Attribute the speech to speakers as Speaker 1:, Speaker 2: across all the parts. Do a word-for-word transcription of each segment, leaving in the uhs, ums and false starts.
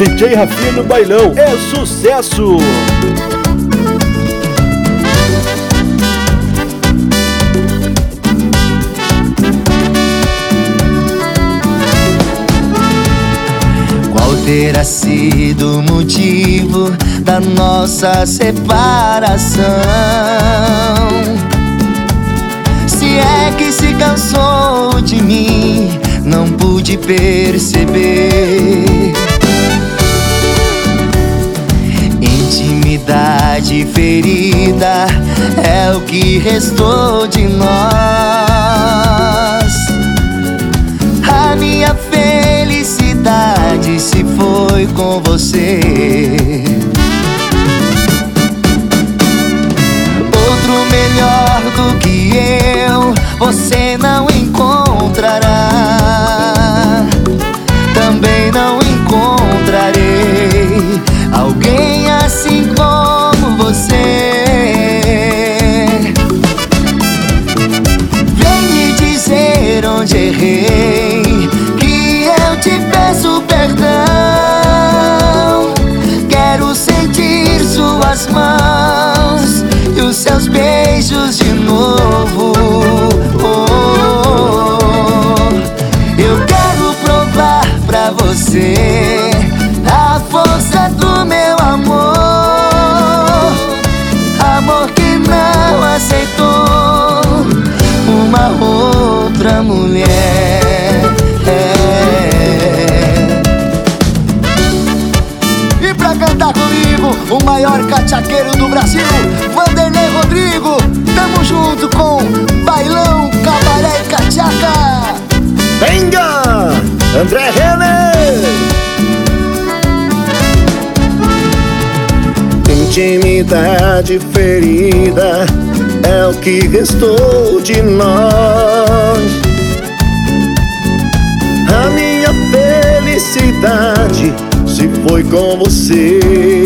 Speaker 1: D J Rafinha no bailão é sucesso!
Speaker 2: Qual terá sido o motivo da nossa separação? Se é que se cansou de mim, não pude perceber. Intimidade ferida é o que restou de nós. A minha felicidade se foi com você. Outro melhor do que eu você não encontrará. Também não encontrarei alguém assim como você. Vem me dizer onde errei, que eu te peço perdão. Quero sentir suas mãos e os seus beijos de novo. Você, a força do meu amor, amor que não aceitou uma outra mulher. E pra cantar comigo, o maior cachaqueiro do Brasil, Vanderlei Rodrigo. Tamo junto com Bailão, Cabaré e Cachaca.
Speaker 1: Venga! André Renner! Intimidade ferida é o que restou de nós. A minha felicidade se foi com você.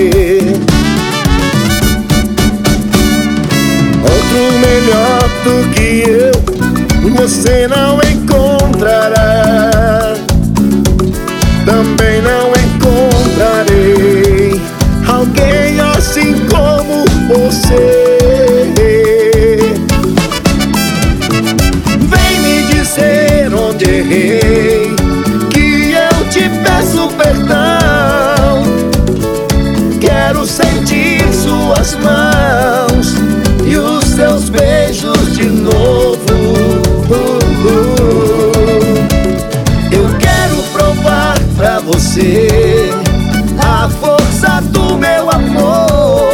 Speaker 1: Outro melhor do que eu você não encontrará. Também não encontrarei alguém assim como você. Vem me dizer onde errei, que eu te peço perdão. Quero sentir suas mãos e os seus beijos de novo. Pra você, a força do meu amor,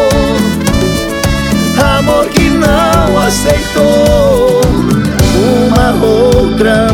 Speaker 1: amor que não aceitou uma outra